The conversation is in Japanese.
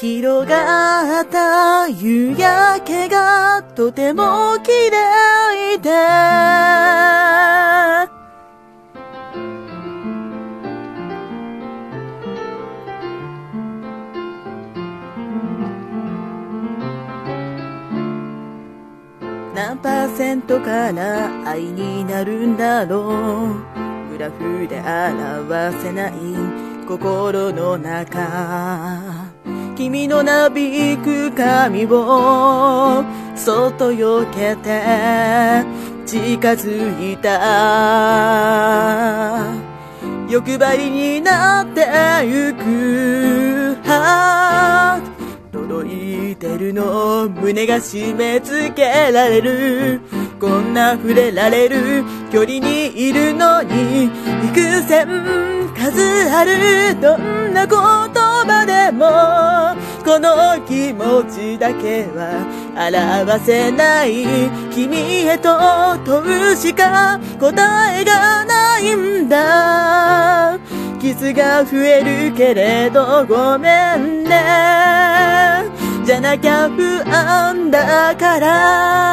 広がった夕焼けがとても綺麗で何%から愛になるんだろうグラフで表せない心の中君のなびく髪をそっと避けて近づいた欲張りになってゆく届いてるの胸が締め付けられるこんな触れられる距離にいるのに幾千数あるどんな言葉でもこの気持ちだけは表せない君へと問うしか答えがないんだキスが増えるけれどごめんねじゃなきゃ不安だから